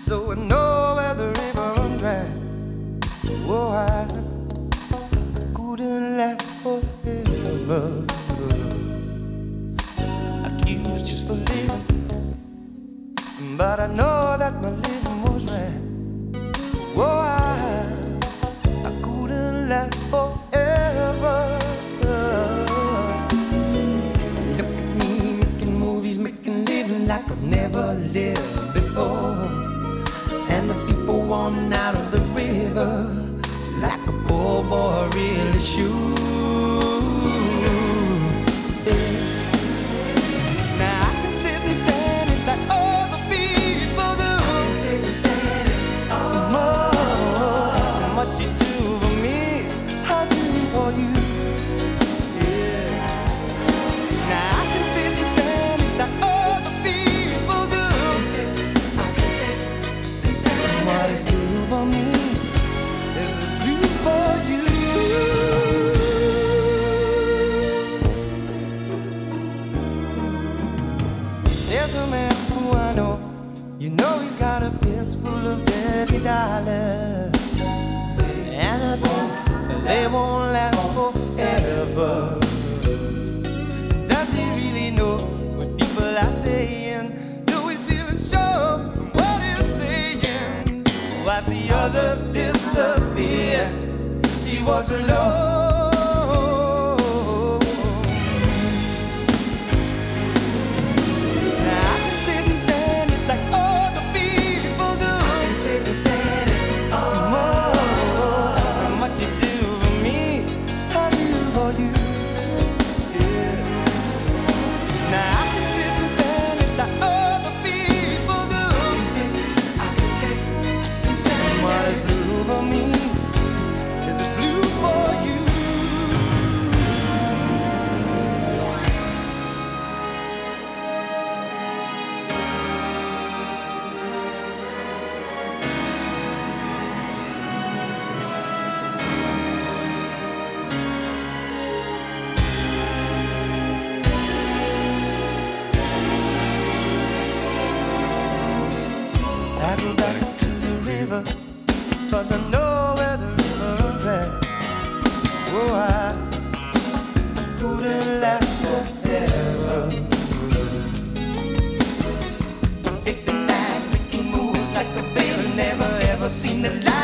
so I know where the river runs dry. Oh, I couldn't last forever. Accused just for living, but I know that my living was right. Oh, I couldn't last forever. Look at me making movies, making living like I've never lived before. And the people wanting out of the river like a poor boy really should. Now I can sit and stand it like other people do. Sit and stand it. More what you do for me, I do for you. Yeah. Now I can sit and stand it like other people do. I can sit and stand it. What is blue for me is blue for you. There's a man who I know, you know he's got a fist full of dirty dollars, and I think they won't last forever. Does he really know what people are saying? No, he's feeling sure from what he's saying. While the others disappear, he was alone. Now I can sit and stand it like other people do. I can sit and stand it. And what you do for me, I do for you. Yeah. Now I can sit and stand it like other people do. I can sit and stand it. What is blue for me is it blue for you. I go back to the river, 'cause I know where the river runs dry. Oh, I couldn't last forever. Take the night, making moves like a villain, never ever seen the light.